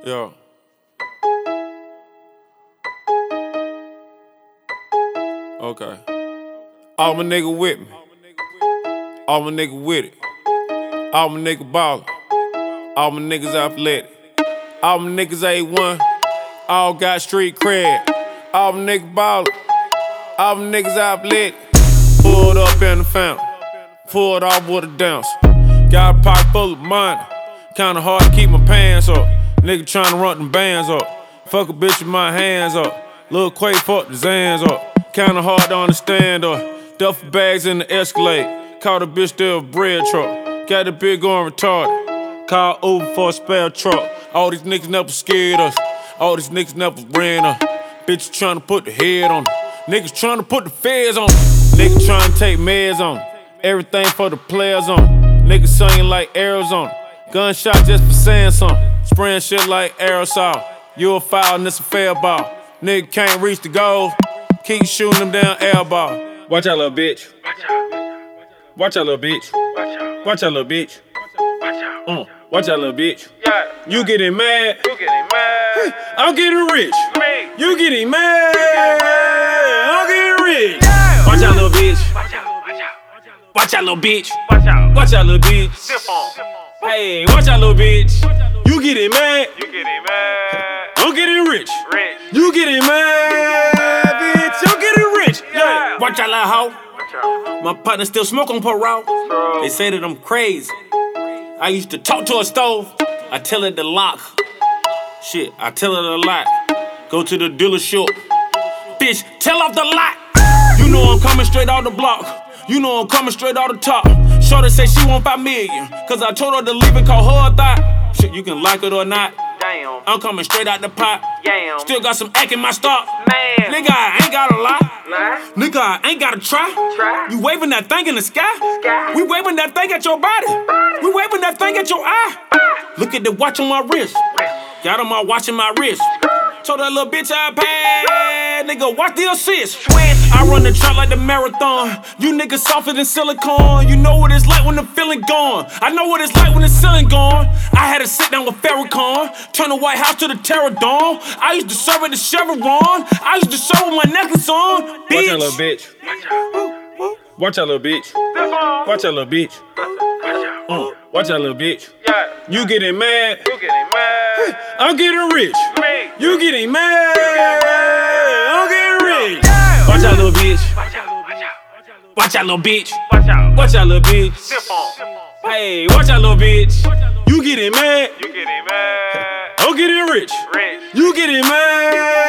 Yeah. Okay. All my nigga with me. All my nigga with it. All my nigga ballin'. All my niggas athletic. All my niggas A1. All got street cred. All my niggas ballin'. All my niggas athletic. Pulled up in the fountain. Pulled off with a dance. Got a pocket full of money. Kinda hard to keep my pants up. Nigga tryna run them bands up. Fuck a bitch with my hands up. Lil' Quay fuck the Zans up. Kinda hard to understand up. Duffel bags in the Escalade. Caught a bitch there a bread truck. Got the bitch going retarded. Called Uber for a spare truck. All these niggas never scared us. All these niggas never ran us. Bitches tryna put the head on them. Niggas tryna put the feds on them. Niggas tryna take meds on them. Everything for the players on them. Niggas singing like Arizona. Gunshot just for saying something. Spraying shit like aerosol. You a foul and it's a fair ball. Nigga can't reach the goal. Keep shooting them down air ball. Watch out, little bitch. Watch out, little bitch. Watch out, little bitch. Watch out, little bitch. You getting mad. I'm getting rich. You getting mad. I'm getting rich. Watch out, little bitch. Watch out, little bitch. Watch out, little bitch. Hey, watch out, little bitch. You getting mad. I'm getting rich. You getting mad, bitch. I'm getting rich. Yeah. Watch out, little hoe. My partner still smoke on parole. They say that I'm crazy. I used to talk to a stove. I tell it to lock. Shit, I tell it a lot. Go to the dealership. Bitch, tell off the lot. You know I'm coming straight out the block. You know I'm coming straight out the top. Shorty say she want 5 million. Cause I told her to leave it, call her a thought. Shit, you can like it or not. Damn. I'm coming straight out the pot. Damn. Still got some act in my stock. Man. Nigga, I ain't got a lot. Nah. Nigga, I ain't gotta try. You waving that thing in the sky. We waving that thing at your body. We waving that thing at your eye. Look at the watch on my wrist. Got on my watch in my wrist. Told that little bitch I paid. Nigga, watch the assist. I run the track like the marathon. You niggas softer than silicone. You know what it's like when the feeling gone. I know what it's like when the ceiling gone. I had to sit down with Farrakhan. Turn the White House to the Terror Dome. I used to serve at the Chevron. I used to serve with my necklace on. Bitch. Watch out, little bitch. Watch out, little bitch. Watch out, little bitch. Watch out, little bitch. You getting mad. I'm getting rich. You getting mad. I'm getting rich. Watch out, little bitch. Watch out, little bitch. Watch out, little bitch. Hey, watch out, little bitch. You getting mad. I'm getting rich. You getting mad.